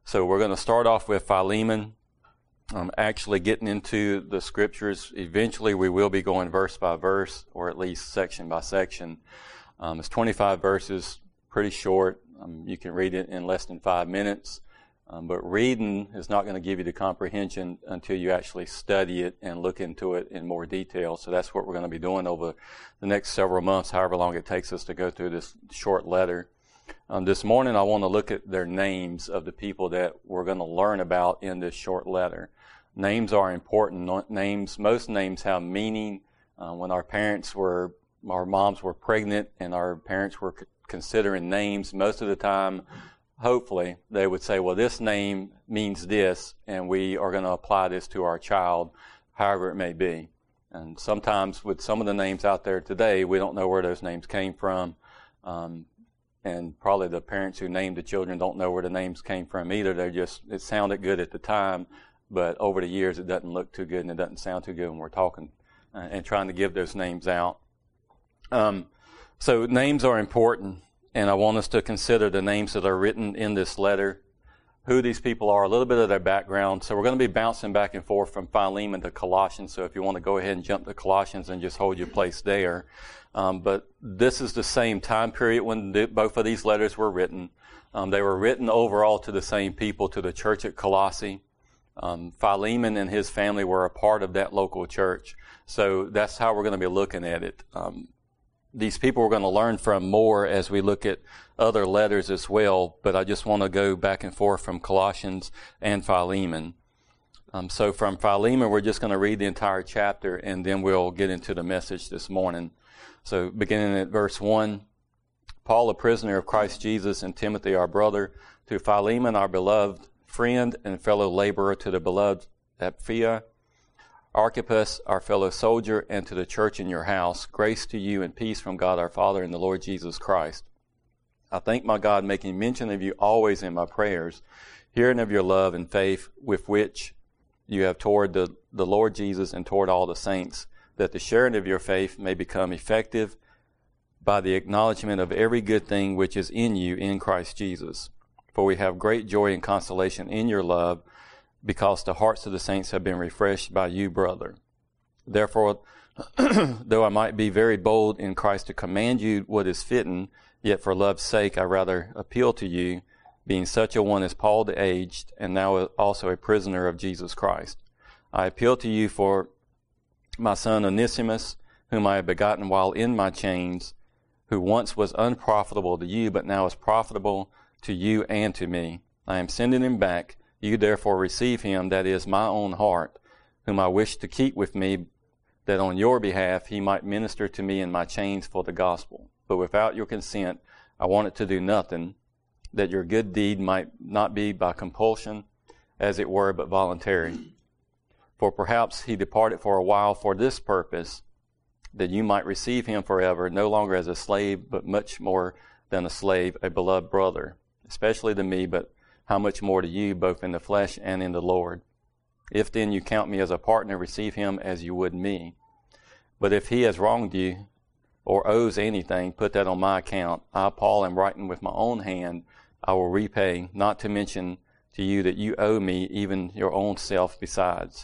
So we're going to start off with Philemon, actually getting into the scriptures. Eventually we will be going verse by verse, or at least section by section. It's 25 verses, pretty short. You can read it in less than 5 minutes. But reading is not going to give you the comprehension until you actually study it and look into it in more detail. So that's what we're going to be doing over the next several months, however long it takes us to go through this short letter. This morning I want to look at their names of the people that we're going to learn about in this short letter. Names are important. Most names have meaning. When our moms were pregnant and our parents were considering names, most of the time, hopefully, they would say, well, this name means this, and we are going to apply this to our child, however it may be. And sometimes with some of the names out there today, we don't know where those names came from. And probably the parents who named the children don't know where the names came from either. It sounded good at the time, but over the years it doesn't look too good and it doesn't sound too good when we're talking and trying to give those names out. So names are important. And I want us to consider the names that are written in this letter, who these people are, a little bit of their background. So we're going to be bouncing back and forth from Philemon to Colossians. So if you want to go ahead and jump to Colossians and just hold your place there. But this is the same time period when both of these letters were written. They were written overall to the same people, to the church at Colossae. Philemon and his family were a part of that local church. So that's how we're going to be looking at it. These people we're going to learn from more as we look at other letters as well, but I just want to go back and forth from Colossians and Philemon. So from Philemon, we're just going to read the entire chapter, and then we'll get into the message this morning. So beginning at verse 1, Paul, a prisoner of Christ Jesus, and Timothy, our brother, to Philemon, our beloved friend and fellow laborer, to the beloved Apphia, Archippus, our fellow soldier, and to the church in your house, grace to you and peace from God our Father and the Lord Jesus Christ. I thank my God, making mention of you always in my prayers, hearing of your love and faith with which you have toward the Lord Jesus and toward all the saints, that the sharing of your faith may become effective by the acknowledgement of every good thing which is in you in Christ Jesus. For we have great joy and consolation in your love, because the hearts of the saints have been refreshed by you, brother. Therefore, though I might be very bold in Christ to command you what is fitting, yet for love's sake I rather appeal to you, being such a one as Paul the aged, and now also a prisoner of Jesus Christ. I appeal to you for my son Onesimus, whom I have begotten while in my chains, who once was unprofitable to you, but now is profitable to you and to me. I am sending him back. You therefore receive him, that is my own heart, whom I wish to keep with me, that on your behalf he might minister to me in my chains for the gospel. But without your consent, I wanted to do nothing, that your good deed might not be by compulsion, as it were, but voluntary. For perhaps he departed for a while for this purpose, that you might receive him forever, no longer as a slave, but much more than a slave, a beloved brother, especially to me, but how much more to you, both in the flesh and in the Lord. If then you count me as a partner, receive him as you would me. But if he has wronged you or owes anything, put that on my account. I, Paul, am writing with my own hand. I will repay, not to mention to you that you owe me even your own self besides.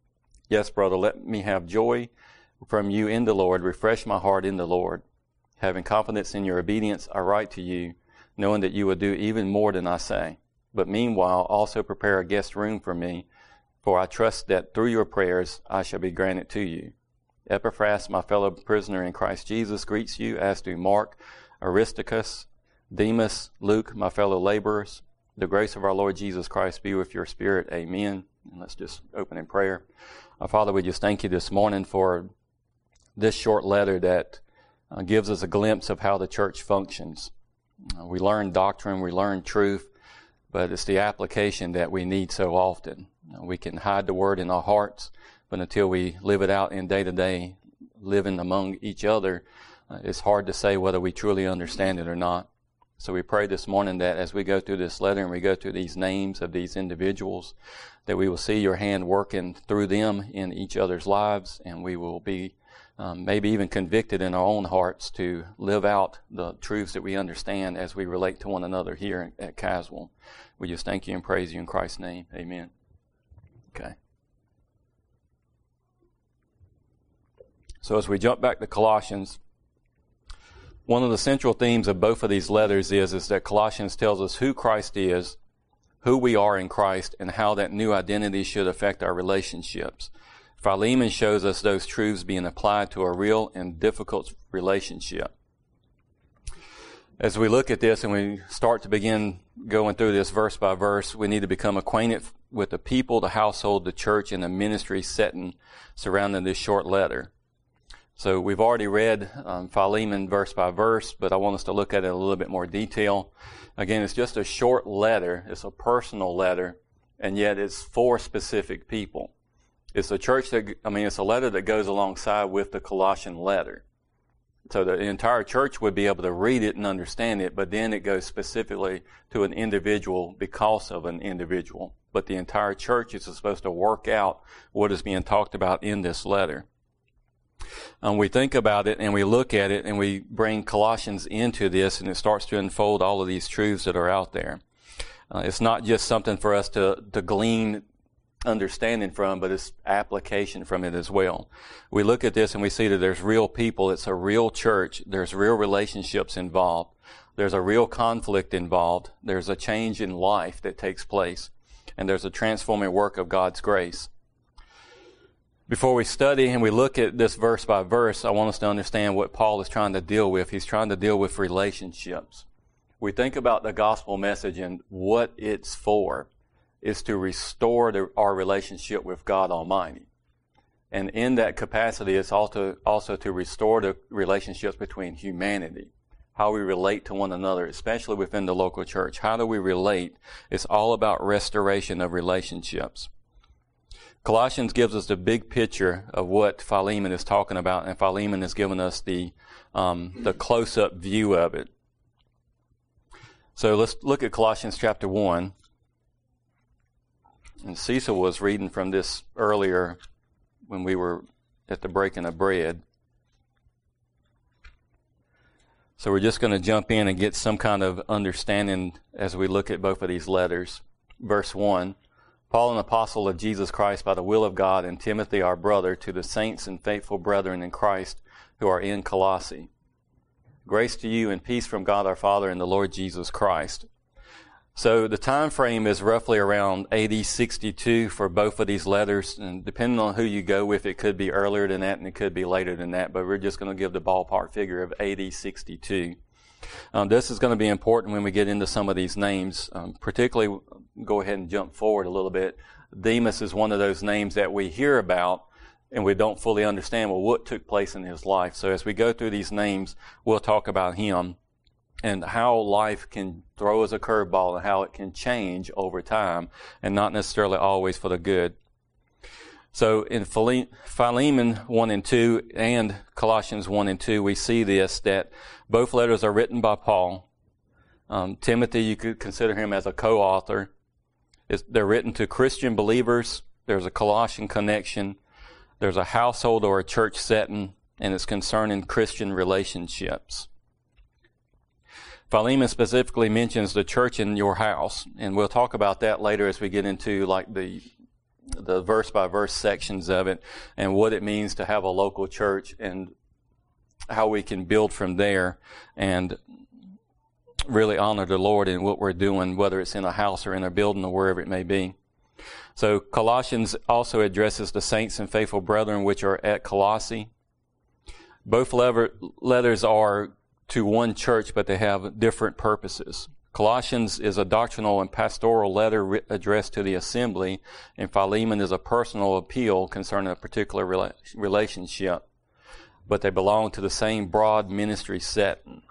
Yes, brother, let me have joy from you in the Lord. Refresh my heart in the Lord. Having confidence in your obedience, I write to you, knowing that you will do even more than I say. But meanwhile, also prepare a guest room for me, for I trust that through your prayers I shall be granted to you. Epaphras, my fellow prisoner in Christ Jesus, greets you, as do Mark, Aristarchus, Demas, Luke, my fellow laborers. The grace of our Lord Jesus Christ be with your spirit. Amen. And let's just open in prayer. Our Father, we just thank you this morning for this short letter that gives us a glimpse of how the church functions. We learn doctrine, we learn truth, but it's the application that we need so often. We can hide the word in our hearts, but until we live it out in day-to-day living among each other, it's hard to say whether we truly understand it or not. So we pray this morning that as we go through this letter and we go through these names of these individuals, that we will see your hand working through them in each other's lives, and we will be maybe even convicted in our own hearts to live out the truths that we understand as we relate to one another here at Caswell. We just thank you and praise you in Christ's name. Amen. Okay. So as we jump back to Colossians, one of the central themes of both of these letters is that Colossians tells us who Christ is, who we are in Christ, and how that new identity should affect our relationships. Philemon shows us those truths being applied to a real and difficult relationship. As we look at this and we start to begin going through this verse by verse, we need to become acquainted with the people, the household, the church, and the ministry setting surrounding this short letter. So we've already read Philemon verse by verse, but I want us to look at it in a little bit more detail. Again, it's just a short letter. It's a personal letter, and yet it's for specific people. It's a it's a letter that goes alongside with the Colossian letter. So the entire church would be able to read it and understand it, but then it goes specifically to an individual because of an individual. But the entire church is supposed to work out what is being talked about in this letter. We think about it and we look at it and we bring Colossians into this, and it starts to unfold all of these truths that are out there. It's not just something for us to glean understanding from, but it's application from it as well. We look at this and we see that there's real people. It's a real church. There's real relationships involved. There's a real conflict involved. There's a change in life that takes place. And there's a transforming work of God's grace. Before we study and we look at this verse by verse, I want us to understand what Paul is trying to deal with. He's trying to deal with relationships. We think about the gospel message and what it's for. Is to restore our relationship with God Almighty. And in that capacity, it's also to restore the relationships between humanity, how we relate to one another, especially within the local church. How do we relate? It's all about restoration of relationships. Colossians gives us the big picture of what Philemon is talking about, and Philemon has given us the close-up view of it. So let's look at Colossians chapter 1. And Cecil was reading from this earlier when we were at the breaking of bread. So we're just going to jump in and get some kind of understanding as we look at both of these letters. Verse 1, Paul, an apostle of Jesus Christ by the will of God, and Timothy, our brother, to the saints and faithful brethren in Christ who are in Colossae. Grace to you and peace from God our Father and the Lord Jesus Christ. So the time frame is roughly around AD 62 for both of these letters, and depending on who you go with, it could be earlier than that and it could be later than that, but we're just going to give the ballpark figure of AD 62. This is going to be important when we get into some of these names, particularly go ahead and jump forward a little bit. Demas is one of those names that we hear about and we don't fully understand, well, what took place in his life. So as we go through these names, we'll talk about him and how life can throw us a curveball and how it can change over time and not necessarily always for the good. So in Philemon 1 and 2 and Colossians 1 and 2, we see this, that both letters are written by Paul. Timothy, you could consider him as a co-author. They're written to Christian believers. There's a Colossian connection. There's a household or a church setting, and it's concerning Christian relationships. Philemon specifically mentions the church in your house, and we'll talk about that later as we get into like the verse by verse sections of it and what it means to have a local church and how we can build from there and really honor the Lord in what we're doing, whether it's in a house or in a building or wherever it may be. So Colossians also addresses the saints and faithful brethren which are at Colossae. Both letters are to one church, but they have different purposes. Colossians is a doctrinal and pastoral letter addressed to the assembly, and Philemon is a personal appeal concerning a particular relationship, but they belong to the same broad ministry setting.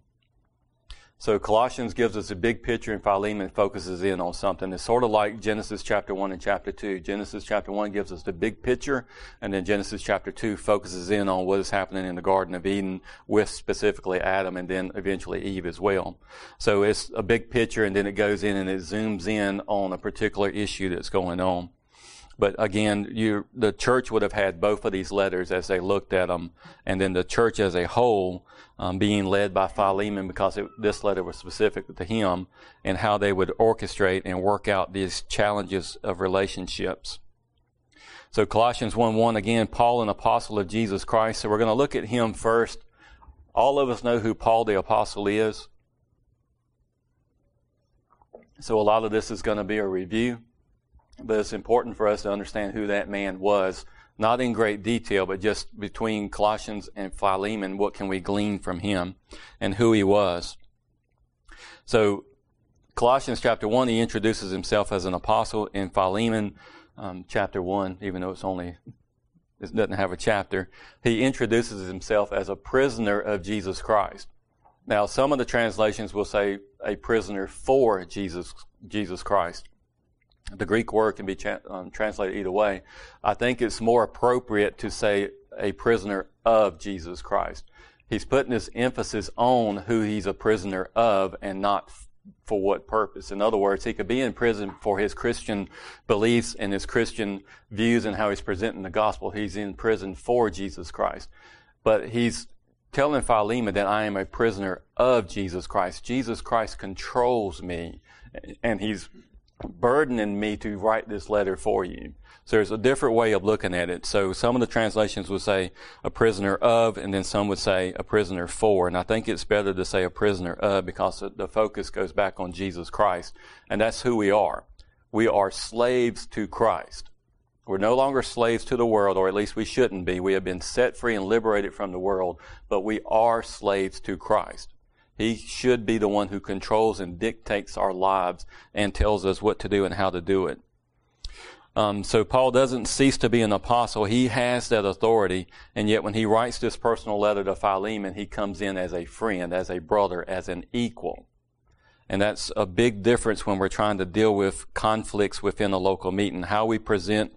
So Colossians gives us a big picture and Philemon focuses in on something. It's sort of like Genesis chapter 1 and chapter 2. Genesis chapter 1 gives us the big picture, and then Genesis chapter 2 focuses in on what is happening in the Garden of Eden with specifically Adam and then eventually Eve as well. So it's a big picture, and then it goes in and it zooms in on a particular issue that's going on. But again, the church would have had both of these letters as they looked at them, and then the church as a whole being led by Philemon, because this letter was specific to him, and how they would orchestrate and work out these challenges of relationships. So Colossians 1:1, again, Paul, an apostle of Jesus Christ. So we're going to look at him first. All of us know who Paul the apostle is. So a lot of this is going to be a review. But it's important for us to understand who that man was, not in great detail, but just between Colossians and Philemon, what can we glean from him and who he was. So Colossians chapter 1, he introduces himself as an apostle. In Philemon chapter 1, even though it doesn't have a chapter, he introduces himself as a prisoner of Jesus Christ. Now, some of the translations will say a prisoner for Jesus Christ. The Greek word can be translated either way. I think it's more appropriate to say a prisoner of Jesus Christ. He's putting this emphasis on who he's a prisoner of and not for what purpose. In other words, he could be in prison for his Christian beliefs and his Christian views and how he's presenting the gospel. He's in prison for Jesus Christ. But he's telling Philemon that I am a prisoner of Jesus Christ. Jesus Christ controls me, and he's burdening me to write this letter for you. So there's a different way of looking at it. So some of the translations would say a prisoner of, and then some would say a prisoner for. And I think it's better to say a prisoner of, because the focus goes back on Jesus Christ. And that's who we are. We are slaves to Christ. We're no longer slaves to the world, or at least we shouldn't be. We have been set free and liberated from the world, but we are slaves to Christ. He should be the one who controls and dictates our lives and tells us what to do and how to do it. So Paul doesn't cease to be an apostle. He has that authority, and yet when he writes this personal letter to Philemon, he comes in as a friend, as a brother, as an equal. And that's a big difference when we're trying to deal with conflicts within a local meeting, how we present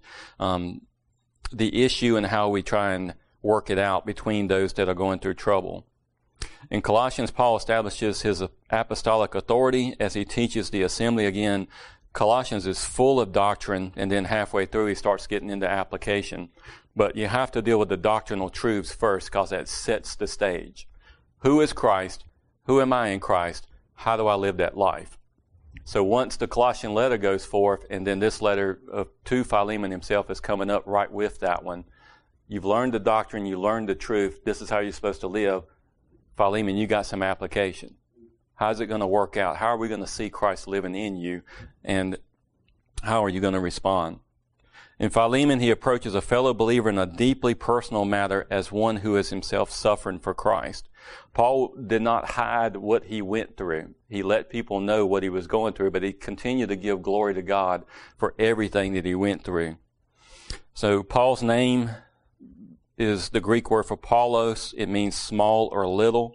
the issue and how we try and work it out between those that are going through trouble. In Colossians, Paul establishes his apostolic authority as he teaches the assembly. Again, Colossians is full of doctrine, and then halfway through he starts getting into application. But you have to deal with the doctrinal truths first, because that sets the stage. Who is Christ? Who am I in Christ? How do I live that life? So once the Colossian letter goes forth, and then this letter to Philemon himself is coming up right with that one. You've learned the doctrine, you learned the truth, this is how you're supposed to live. Philemon, you got some application. How's it going to work out? How are we going to see Christ living in you? And how are you going to respond? In Philemon, he approaches a fellow believer in a deeply personal matter as one who is himself suffering for Christ. Paul did not hide what he went through. He let people know what he was going through, but he continued to give glory to God for everything that he went through. So Paul's name is the Greek word for Paulos. It means small or little.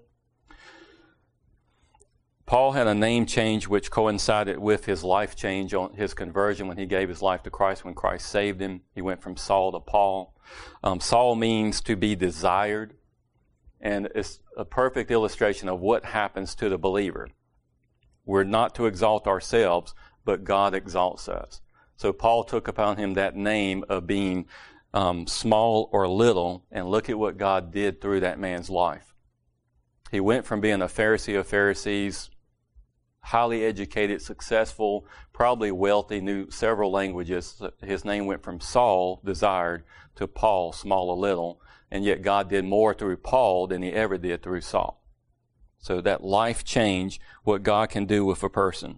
Paul had a name change which coincided with his life change on his conversion when he gave his life to Christ, when Christ saved him. He went from Saul to Paul. Saul means to be desired, and it's a perfect illustration of what happens to the believer. We're not to exalt ourselves, but God exalts us. So Paul took upon him that name of being small or little, and look at what God did through that man's life. He went from being a Pharisee of Pharisees, highly educated, successful, probably wealthy, knew several languages. His name went from Saul, desired, to Paul, small or little, and yet God did more through Paul than he ever did through Saul. So that life change, what God can do with a person.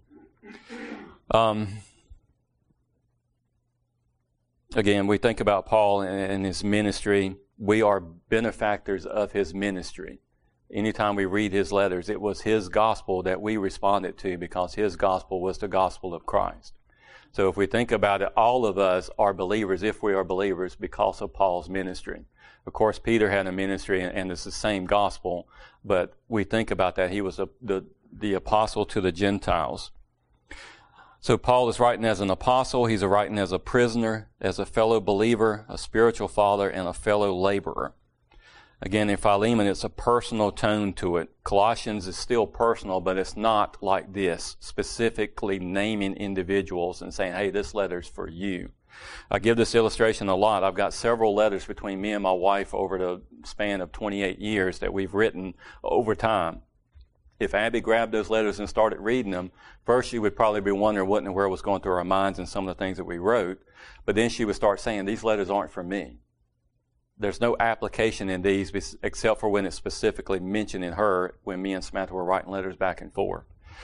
Again, we think about Paul and his ministry. We are benefactors of his ministry. Anytime we read his letters, it was his gospel that we responded to, because his gospel was the gospel of Christ. So if we think about it, all of us are believers, if we are believers, because of Paul's ministry. Of course, Peter had a ministry, and it's the same gospel, but we think about that. He was the apostle to the Gentiles. So Paul is writing as an apostle. He's writing as a prisoner, as a fellow believer, a spiritual father, and a fellow laborer. Again, in Philemon, it's a personal tone to it. Colossians is still personal, but it's not like this, specifically naming individuals and saying, hey, this letter's for you. I give this illustration a lot. I've got several letters between me and my wife over the span of 28 years that we've written over time. If Abby grabbed those letters and started reading them, first she would probably be wondering what in the world was going through our minds and some of the things that we wrote. But then she would start saying, these letters aren't for me. There's no application in these except for when it's specifically mentioned in her when me and Samantha were writing letters back and forth.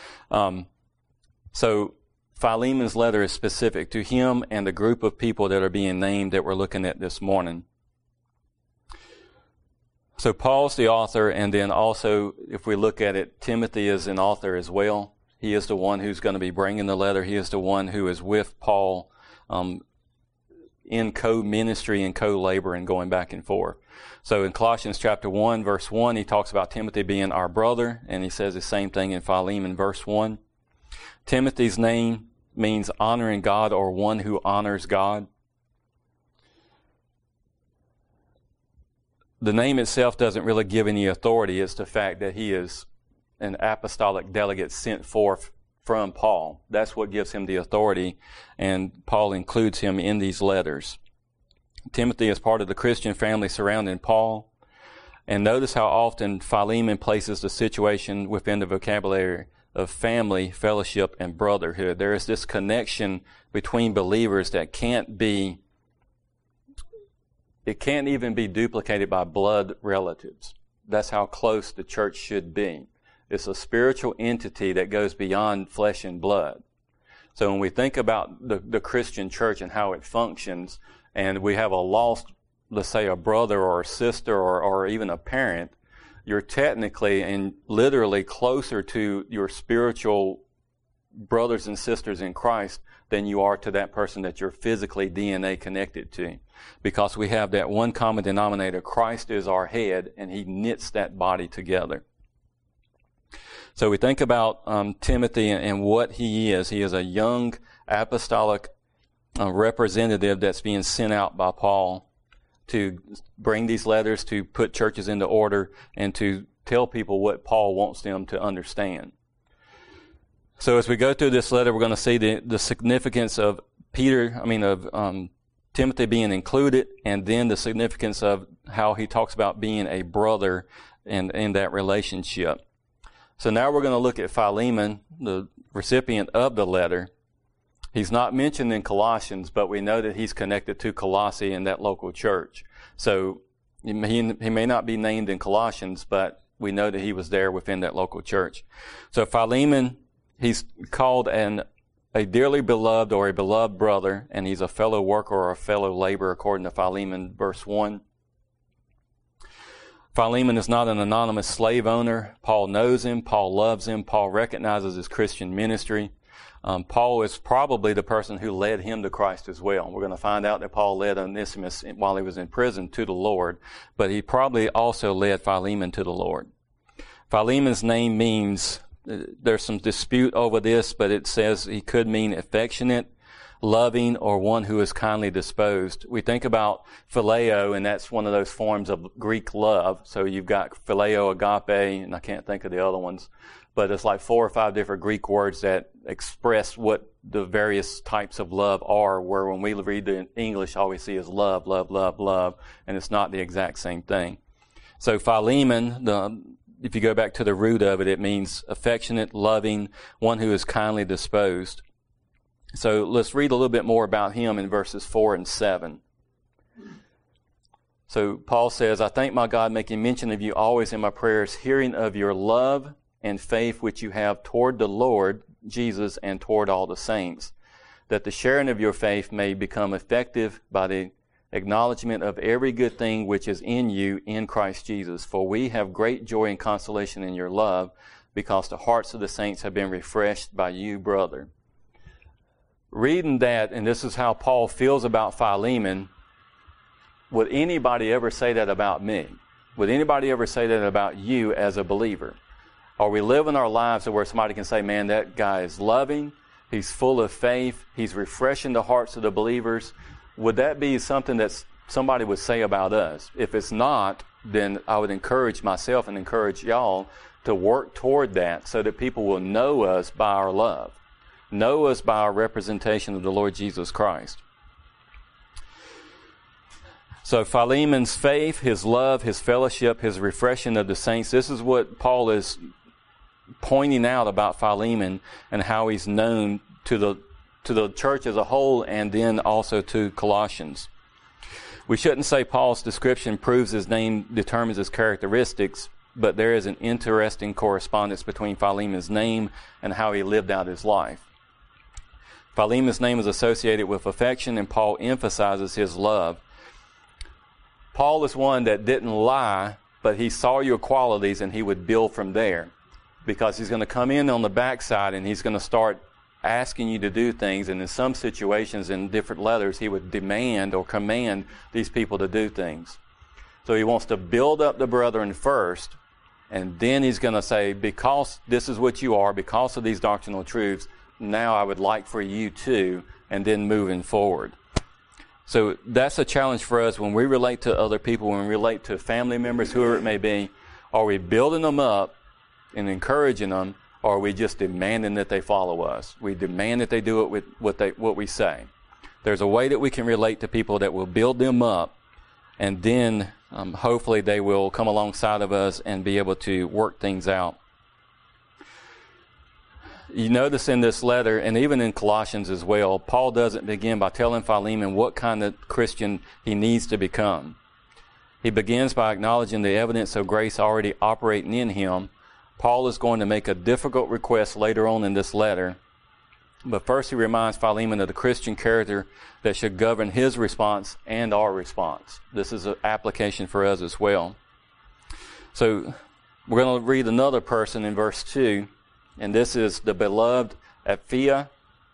So Philemon's letter is specific to him and the group of people that are being named that we're looking at this morning. So Paul's the author, and then also, if we look at it, Timothy is an author as well. He is the one who's going to be bringing the letter. He is the one who is with Paul in co-ministry and co-labor and going back and forth. So in Colossians chapter 1, verse 1, he talks about Timothy being our brother, and he says the same thing in Philemon, verse 1. Timothy's name means honoring God or one who honors God. The name itself doesn't really give any authority. It's the fact that he is an apostolic delegate sent forth from Paul. That's what gives him the authority, and Paul includes him in these letters. Timothy is part of the Christian family surrounding Paul. And notice how often Philemon places the situation within the vocabulary of family, fellowship, and brotherhood. There is this connection between believers that can't even be duplicated by blood relatives. That's how close the church should be. It's a spiritual entity that goes beyond flesh and blood. So when we think about the Christian church and how it functions, and we have a lost, let's say, a brother or a sister or even a parent, you're technically and literally closer to your spiritual brothers and sisters in Christ than you are to that person that you're physically DNA connected to. Because we have that one common denominator. Christ is our head, and he knits that body together. So we think about Timothy and what he is. He is a young apostolic representative that's being sent out by Paul to bring these letters, to put churches into order, and to tell people what Paul wants them to understand. So as we go through this letter, we're going to see the significance of Timothy being included, and then the significance of how he talks about being a brother and in that relationship. So now we're going to look at Philemon, the recipient of the letter. He's not mentioned in Colossians, but we know that he's connected to Colossae in that local church. So he may not be named in Colossians, but we know that he was there within that local church. So Philemon, he's called a dearly beloved or a beloved brother, and he's a fellow worker or a fellow laborer according to Philemon verse 1. Philemon is not an anonymous slave owner. Paul knows him. Paul loves him. Paul recognizes his Christian ministry. Paul is probably the person who led him to Christ as well. We're going to find out that Paul led Onesimus while he was in prison to the Lord, but he probably also led Philemon to the Lord. Philemon's name means, there's some dispute over this, but it says he could mean affectionate, loving, or one who is kindly disposed. We think about phileo, and that's one of those forms of Greek love. So you've got phileo, agape, and I can't think of the other ones, but it's like 4 or 5 different Greek words that express what the various types of love are, where when we read the English, all we see is love, love, love, love, and it's not the exact same thing. So Philemon, if you go back to the root of it, it means affectionate, loving, one who is kindly disposed. So let's read a little bit more about him in verses 4 and 7. So Paul says, I thank my God, making mention of you always in my prayers, hearing of your love and faith which you have toward the Lord Jesus and toward all the saints, that the sharing of your faith may become effective by the acknowledgement of every good thing which is in you in Christ Jesus. For we have great joy and consolation in your love, because the hearts of the saints have been refreshed by you, brother. Reading that, and this is how Paul feels about Philemon, would anybody ever say that about me? Would anybody ever say that about you as a believer? Are we living our lives where somebody can say, man, that guy is loving, he's full of faith, he's refreshing the hearts of the believers? Would that be something that somebody would say about us? If it's not, then I would encourage myself and encourage y'all to work toward that so that people will know us by our love, know us by our representation of the Lord Jesus Christ. So Philemon's faith, his love, his fellowship, his refreshing of the saints, this is what Paul is pointing out about Philemon and how he's known to the church as a whole and then also to Colossians. We shouldn't say Paul's description proves his name determines his characteristics, but there is an interesting correspondence between Philemon's name and how he lived out his life. Philemon's name is associated with affection, and Paul emphasizes his love. Paul is one that didn't lie, but he saw your qualities and he would build from there, because he's going to come in on the backside and he's going to start asking you to do things, and in some situations in different letters he would demand or command these people to do things. So he wants to build up the brethren first, and then he's going to say, because this is what you are, because of these doctrinal truths, now I would like for you to, and then moving forward. So that's a challenge for us when we relate to other people, when we relate to family members, whoever it may be. Are we building them up and encouraging them, or are we just demanding that they follow us? We demand that they do it with what we say. There's a way that we can relate to people that will build them up, and then hopefully they will come alongside of us and be able to work things out. You notice in this letter, and even in Colossians as well, Paul doesn't begin by telling Philemon what kind of Christian he needs to become. He begins by acknowledging the evidence of grace already operating in him. Paul is going to make a difficult request later on in this letter, but first he reminds Philemon of the Christian character that should govern his response and our response. This is an application for us as well. So we're going to read another person in verse 2, and this is the beloved Apphia.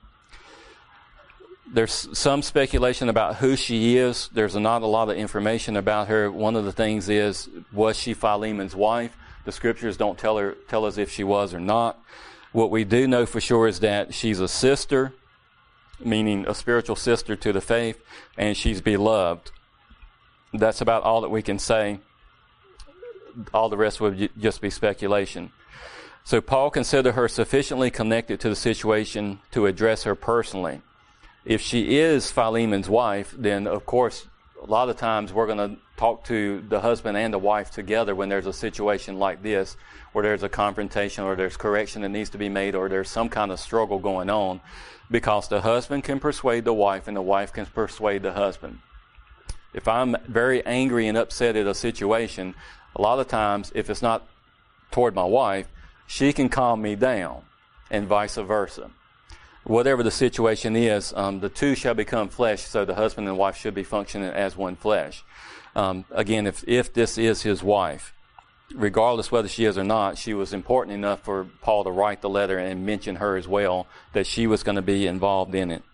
There's some speculation about who she is. There's not a lot of information about her. One of the things is, was she Philemon's wife? The scriptures don't tell us if she was or not. What we do know for sure is that she's a sister, meaning a spiritual sister to the faith, and she's beloved. That's about all that we can say. All the rest would just be speculation. So Paul considered her sufficiently connected to the situation to address her personally. If she is Philemon's wife, then of course a lot of times we're going to talk to the husband and the wife together when there's a situation like this, where there's a confrontation or there's correction that needs to be made or there's some kind of struggle going on, because the husband can persuade the wife and the wife can persuade the husband. If I'm very angry and upset at a situation, a lot of times if it's not toward my wife, she can calm me down, and vice versa. Whatever the situation is, the two shall become flesh, so the husband and wife should be functioning as one flesh. Again, if this is his wife, regardless whether she is or not, she was important enough for Paul to write the letter and mention her as well, that she was going to be involved in it.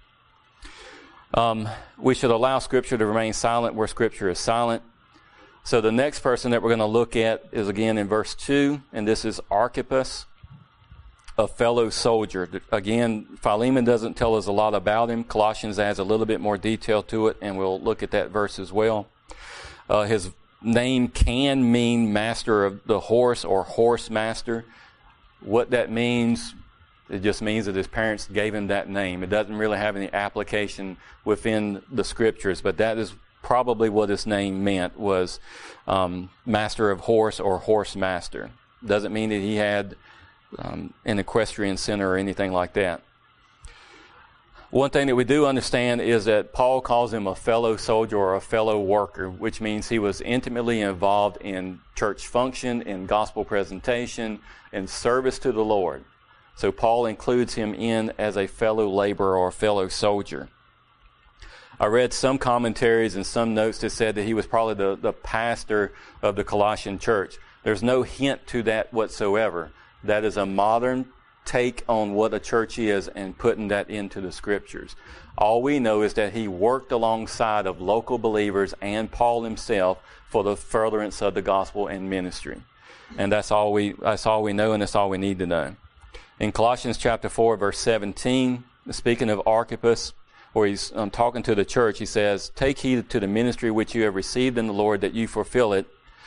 We should allow Scripture to remain silent where Scripture is silent. So the next person that we're going to look at is again in verse 2, and this is Archippus, a fellow soldier. Again, Philemon doesn't tell us a lot about him. Colossians adds a little bit more detail to it, and we'll look at that verse as well. His name can mean master of the horse or horse master. What that means, it just means that his parents gave him that name. It doesn't really have any application within the scriptures, but that is probably what his name meant, was master of horse or horse master. Doesn't mean that he had an equestrian center or anything like that. One thing that we do understand is that Paul calls him a fellow soldier or a fellow worker, which means he was intimately involved in church function, in gospel presentation, in service to the Lord. So Paul includes him in as a fellow laborer or fellow soldier. I read some commentaries and some notes that said that he was probably the pastor of the Colossian church. There's no hint to that whatsoever. That is a modern take on what a church is and putting that into the scriptures. All we know is that he worked alongside of local believers and Paul himself for the furtherance of the gospel and ministry. And that's all we know, and that's all we need to know. In Colossians chapter 4, verse 17, speaking of Archippus, where he's talking to the church, he says, "Take heed to the ministry which you have received in the Lord, that you fulfill it.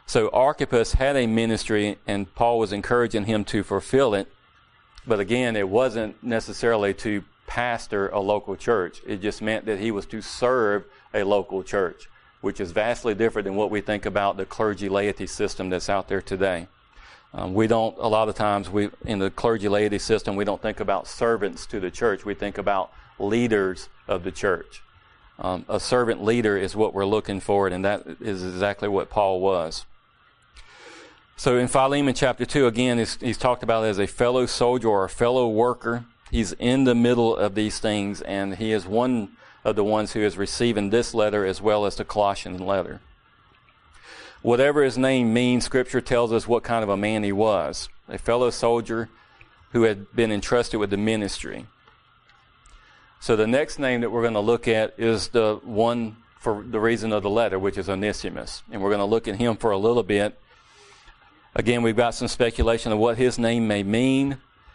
So Archippus had a ministry, and Paul was encouraging him to fulfill it. But again, it wasn't necessarily to pastor a local church. It just meant that he was to serve a local church, which is vastly different than what we think about the clergy laity system that's out there today. We don't, a lot of times, in the clergy laity system, we don't think about servants to the church. We think about leaders of the church. A servant leader is what we're looking for, and that is exactly what Paul was. So in Philemon chapter 2, again, he's talked about as a fellow soldier or a fellow worker. He's in the middle of these things, and he is one of the ones who is receiving this letter as well as the Colossian letter. Whatever his name means, Scripture tells us what kind of a man he was. A fellow soldier who had been entrusted with the ministry. So the next name that we're going to look at is the one for the reason of the letter, which is Onesimus. And we're going to look at him for a little bit. Again, we've got some speculation of what his name may mean.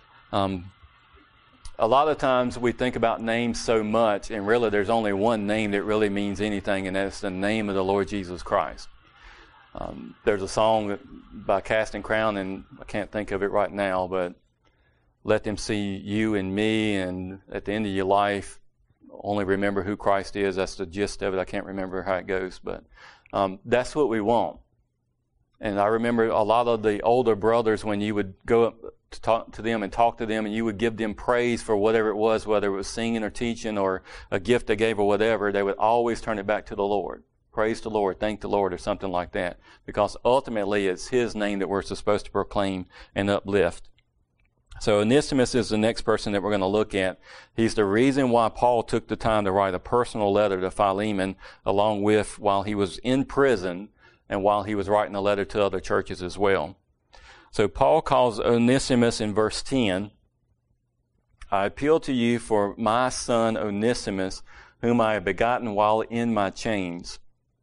A lot of times we think about names so much, and really there's only one name that really means anything, and that's the name of the Lord Jesus Christ. There's a song by Casting Crown, and I can't think of it right now, but let them see you and me, and at the end of your life, only remember who Christ is. That's the gist of it. I can't remember how it goes, but that's what we want. And I remember a lot of the older brothers, when you would go up to talk to them, and you would give them praise for whatever it was, whether it was singing or teaching or a gift they gave or whatever, they would always turn it back to the Lord. Praise the Lord, thank the Lord, or something like that. Because ultimately it's his name that we're supposed to proclaim and uplift. So Onesimus is the next person that we're going to look at. He's the reason why Paul took the time to write a personal letter to Philemon, along with while he was in prison and while he was writing a letter to other churches as well. So Paul calls Onesimus in verse 10, I appeal to you for my son Onesimus, whom I have begotten while in my chains.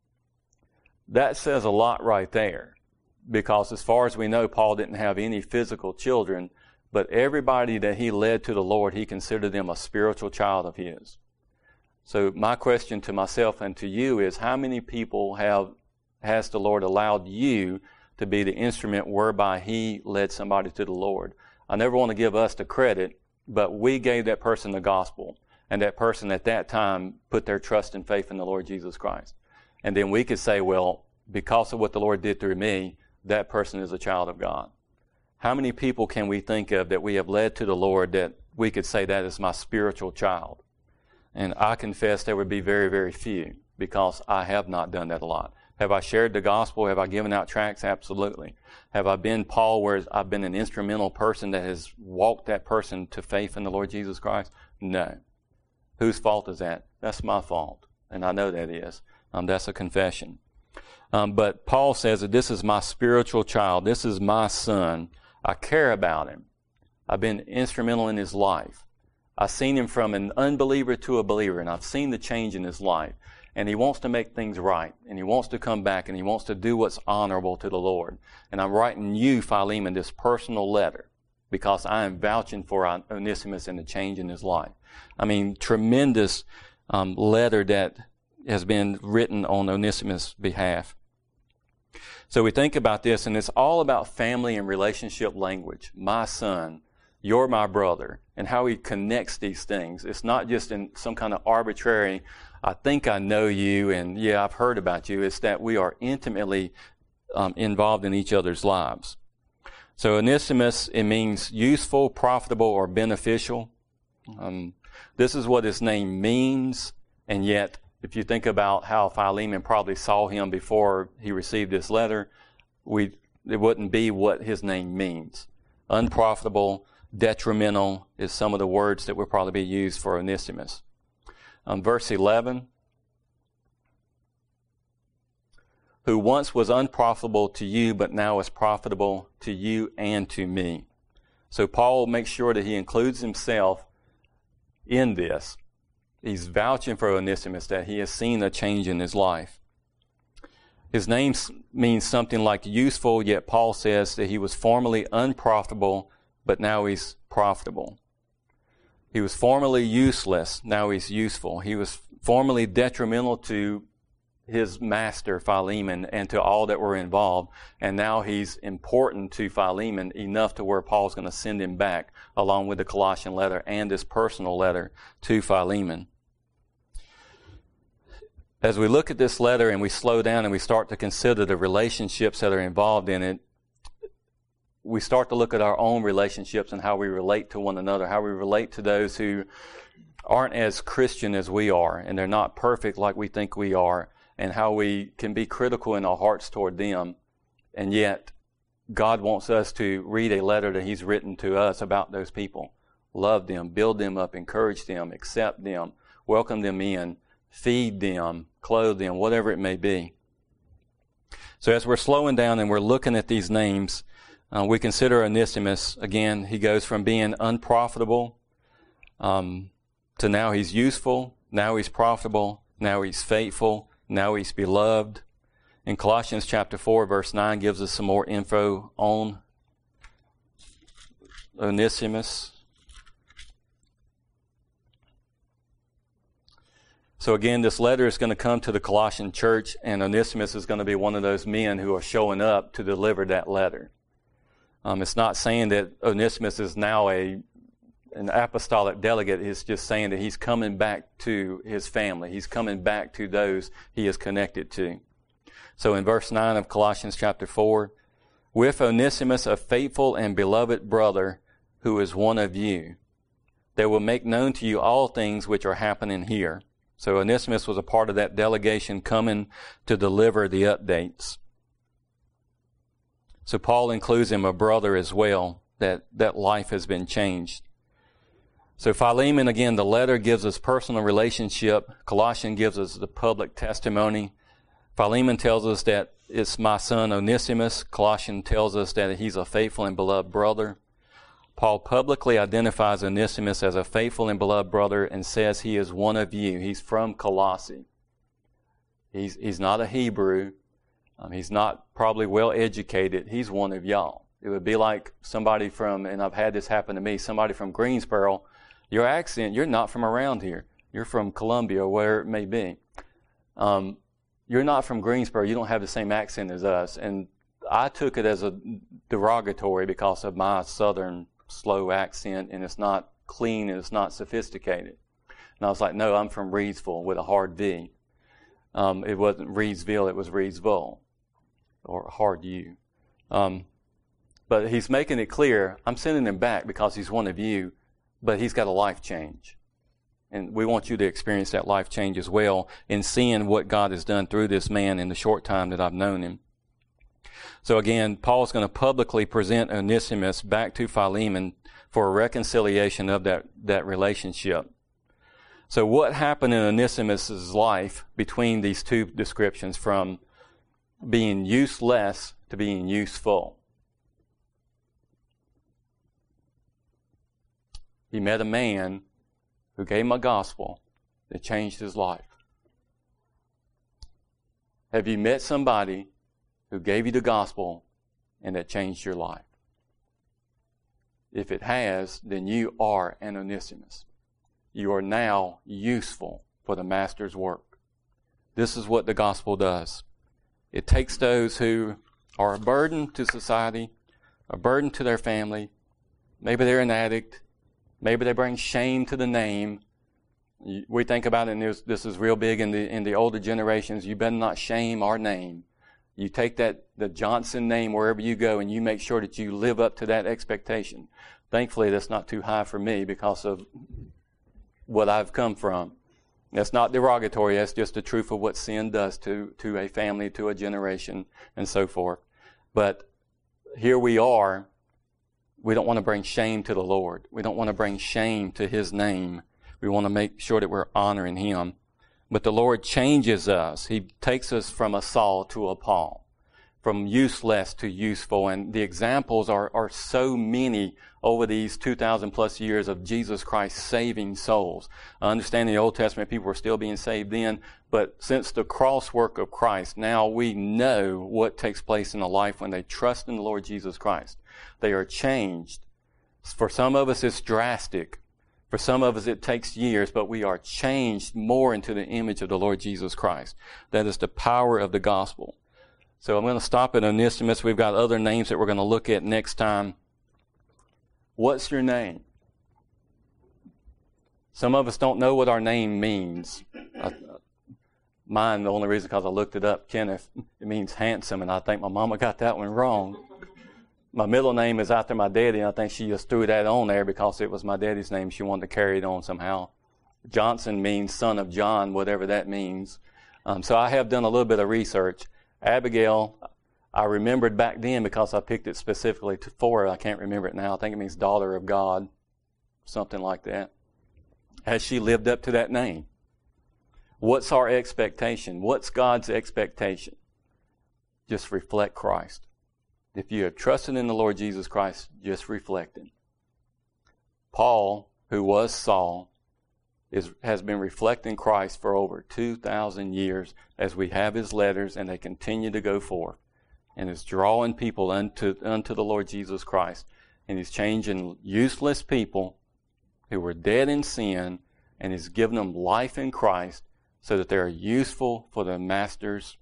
That says a lot right there, because as far as we know, Paul didn't have any physical children, but everybody that he led to the Lord, he considered them a spiritual child of his. So my question to myself and to you is, how many people has the Lord allowed you to be the instrument whereby he led somebody to the Lord? I never want to give us the credit, but we gave that person the gospel, and that person at that time put their trust and faith in the Lord Jesus Christ. And then we could say, well, because of what the Lord did through me, that person is a child of God. How many people can we think of that we have led to the Lord that we could say that is my spiritual child? And I confess there would be very, very few, because I have not done that a lot. Have I shared the gospel? Have I given out tracts? Absolutely. Have I been Paul, where I've been an instrumental person that has walked that person to faith in the Lord Jesus Christ? No. Whose fault is that? That's my fault. And I know that is. That's a confession. But Paul says that this is my spiritual child. This is my son. I care about him. I've been instrumental in his life. I've seen him from an unbeliever to a believer, and I've seen the change in his life. And he wants to make things right, and he wants to come back, and he wants to do what's honorable to the Lord. And I'm writing you, Philemon, this personal letter because I am vouching for Onesimus and the change in his life. I mean, tremendous letter that has been written on Onesimus' behalf. So we think about this, and it's all about family and relationship language. My son, you're my brother, and how he connects these things. It's not just in some kind of arbitrary, I think I know you, and yeah, I've heard about you. It's that we are intimately involved in each other's lives. So Onesimus, it means useful, profitable, or beneficial. This is what his name means, and yet if you think about how Philemon probably saw him before he received this letter, it wouldn't be what his name means. Unprofitable, detrimental is some of the words that would probably be used for Onesimus. Verse 11, who once was unprofitable to you, but now is profitable to you and to me. So Paul makes sure that he includes himself in this. He's vouching for Onesimus that he has seen a change in his life. His name means something like useful, yet Paul says that he was formerly unprofitable, but now he's profitable. He was formerly useless, now he's useful. He was formerly detrimental to his master Philemon and to all that were involved. And now he's important to Philemon enough to where Paul's going to send him back along with the Colossian letter and this personal letter to Philemon. As we look at this letter and we slow down and we start to consider the relationships that are involved in it, we start to look at our own relationships and how we relate to one another, how we relate to those who aren't as Christian as we are, and they're not perfect like we think we are, and how we can be critical in our hearts toward them. And yet, God wants us to read a letter that He's written to us about those people. Love them, build them up, encourage them, accept them, welcome them in, feed them, clothe them, whatever it may be. So as we're slowing down and we're looking at these names, we consider Onesimus. Again, he goes from being unprofitable to now he's useful, now he's profitable, now he's faithful, now he's beloved. In Colossians chapter 4, verse 9 gives us some more info on Onesimus. So again, this letter is going to come to the Colossian church, and Onesimus is going to be one of those men who are showing up to deliver that letter. It's not saying that Onesimus is now an apostolic delegate. It's just saying that he's coming back to his family. He's coming back to those he is connected to. So in verse 9 of Colossians chapter 4, with Onesimus, a faithful and beloved brother who is one of you, they will make known to you all things which are happening here. So Onesimus was a part of that delegation coming to deliver the updates. So Paul includes him a brother as well, that life has been changed. So Philemon, again, the letter gives us personal relationship. Colossians gives us the public testimony. Philemon tells us that it's my son Onesimus. Colossians tells us that he's a faithful and beloved brother. Paul publicly identifies Onesimus as a faithful and beloved brother and says he is one of you. He's from Colossae. He's not a Hebrew. He's not probably well educated. He's one of y'all. It would be like somebody from, and I've had this happen to me, somebody from Greensboro. Your accent, you're not from around here. You're from Columbia, where it may be. You're not from Greensboro. You don't have the same accent as us. And I took it as a derogatory because of my southern slow accent, and it's not clean and it's not sophisticated. And I was like, no, I'm from Reidsville with a hard V. It wasn't Reidsville, it was Reidsville, or hard U. But he's making it clear, I'm sending him back because he's one of you, but he's got a life change. And we want you to experience that life change as well in seeing what God has done through this man in the short time that I've known him. So again, Paul's going to publicly present Onesimus back to Philemon for a reconciliation of that relationship. So what happened in Onesimus' life between these two descriptions, from being useless to being useful? He met a man who gave him a gospel that changed his life. Have you met somebody who gave you the gospel and that changed your life? If it has, then you are an Onesimus. You are now useful for the Master's work. This is what the gospel does. It takes those who are a burden to society, a burden to their family. Maybe they're an addict. Maybe they bring shame to the name. We think about it, and this is real big in the older generations. You better not shame our name. You take the Johnson name wherever you go, and you make sure that you live up to that expectation. Thankfully, that's not too high for me because of what I've come from. That's not derogatory. That's just the truth of what sin does to a family, to a generation, and so forth. But here we are. We don't want to bring shame to the Lord. We don't want to bring shame to His name. We want to make sure that we're honoring Him. But the Lord changes us. He takes us from a Saul to a Paul, from useless to useful. And the examples are so many over these 2,000 plus years of Jesus Christ saving souls. I understand in the Old Testament people were still being saved then, but since the cross work of Christ, now we know what takes place in a life when they trust in the Lord Jesus Christ. They are changed. For some of us, it's drastic. For some of us, it takes years, but we are changed more into the image of the Lord Jesus Christ. That is the power of the gospel. So I'm going to stop at Onesimus. We've got other names that we're going to look at next time. What's your name? Some of us don't know what our name means. Mine, the only reason because I looked it up, Kenneth, it means handsome, and I think my mama got that one wrong. My middle name is after my daddy, and I think she just threw that on there because it was my daddy's name. She wanted to carry it on somehow. Johnson means son of John, whatever that means. So I have done a little bit of research. Abigail, I remembered back then because I picked it specifically for her. I can't remember it now. I think it means daughter of God, something like that. Has she lived up to that name? What's our expectation? What's God's expectation? Just reflect Christ. If you have trusted in the Lord Jesus Christ, just reflect Him. Paul, who was Saul, has been reflecting Christ for over 2,000 years as we have his letters and they continue to go forth, and is drawing people unto the Lord Jesus Christ. And He's changing useless people who were dead in sin, and He's giving them life in Christ so that they are useful for the Master's,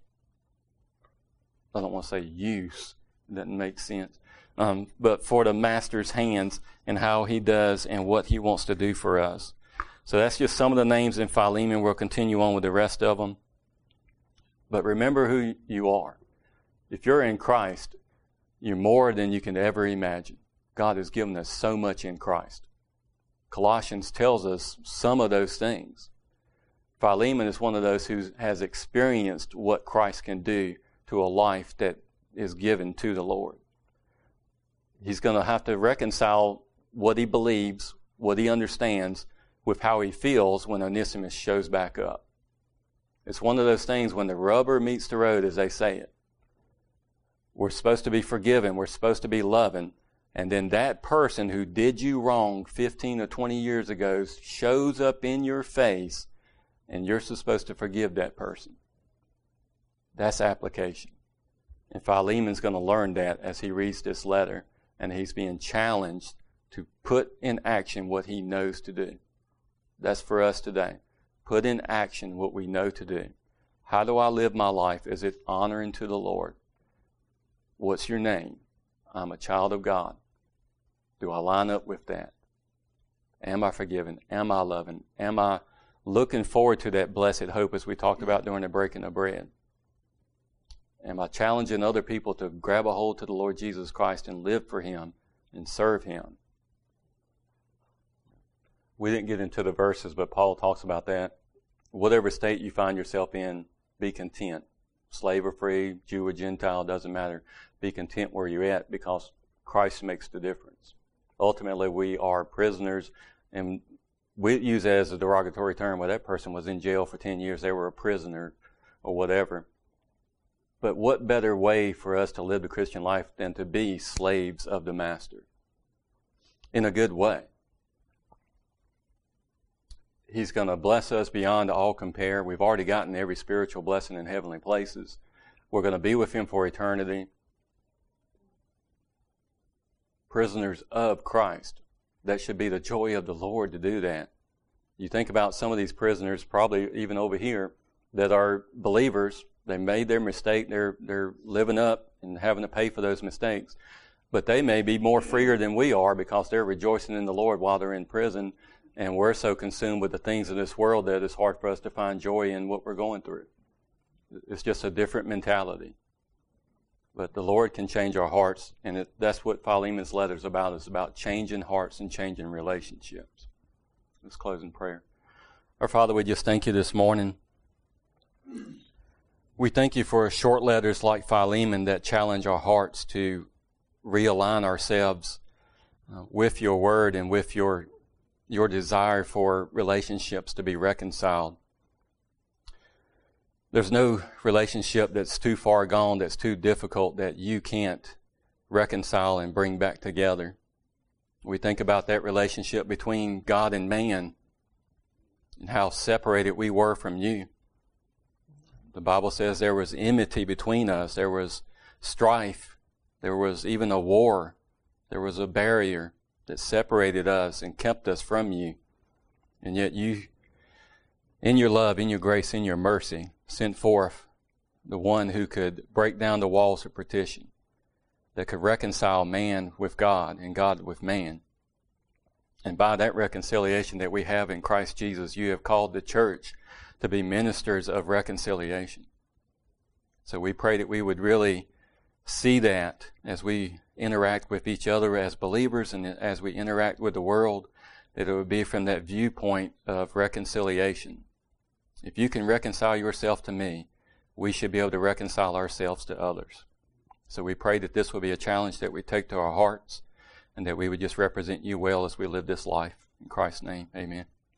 I don't want to say use, it doesn't make sense, but for the Master's hands and how He does and what He wants to do for us. So that's just some of the names in Philemon. We'll continue on with the rest of them. But remember who you are. If you're in Christ, you're more than you can ever imagine. God has given us so much in Christ. Colossians tells us some of those things. Philemon is one of those who has experienced what Christ can do to a life that is given to the Lord. He's going to have to reconcile what he believes, what he understands, with how he feels when Onesimus shows back up. It's one of those things when the rubber meets the road, as they say it. We're supposed to be forgiven. We're supposed to be loving. And then that person who did you wrong 15 or 20 years ago shows up in your face, and you're supposed to forgive that person. That's application. And Philemon's going to learn that as he reads this letter, and he's being challenged to put in action what he knows to do. That's for us today. Put in action what we know to do. How do I live my life? Is it honoring to the Lord? What's your name? I'm a child of God. Do I line up with that? Am I forgiven? Am I loving? Am I looking forward to that blessed hope as we talked about during the breaking of bread? Am I challenging other people to grab a hold to the Lord Jesus Christ and live for Him and serve Him? We didn't get into the verses, but Paul talks about that. Whatever state you find yourself in, be content. Slave or free, Jew or Gentile, doesn't matter. Be content where you're at because Christ makes the difference. Ultimately, we are prisoners, and we use that as a derogatory term. Well, that person was in jail for 10 years. They were a prisoner or whatever. But what better way for us to live the Christian life than to be slaves of the Master in a good way? He's going to bless us beyond all compare. We've already gotten every spiritual blessing in heavenly places. We're going to be with Him for eternity. Prisoners of Christ. That should be the joy of the Lord to do that. You think about some of these prisoners, probably even over here, that are believers. They made their mistake. They're living up and having to pay for those mistakes. But they may be more freer than we are because they're rejoicing in the Lord while they're in prison. And we're so consumed with the things of this world that it's hard for us to find joy in what we're going through. It's just a different mentality. But the Lord can change our hearts, and that's what Philemon's letter is about. It's about changing hearts and changing relationships. Let's close in prayer. Our Father, we just thank You this morning. We thank You for short letters like Philemon that challenge our hearts to realign ourselves with Your word and with Your desire for relationships to be reconciled. There's no relationship that's too far gone, that's too difficult, that You can't reconcile and bring back together. We think about that relationship between God and man and how separated we were from You. The Bible says there was enmity between us. There was strife. There was even a war. There was a barrier that separated us and kept us from You. And yet you, in your love, in your grace, in your mercy, sent forth the one who could break down the walls of partition, that could reconcile man with God and God with man. And by that reconciliation that we have in Christ Jesus, you have called the church to be ministers of reconciliation. So we pray that we would really see that as we interact with each other as believers and as we interact with the world, that it would be from that viewpoint of reconciliation. If you can reconcile yourself to me, we should be able to reconcile ourselves to others. So we pray that this will be a challenge that we take to our hearts and that we would just represent you well as we live this life. In Christ's name, amen.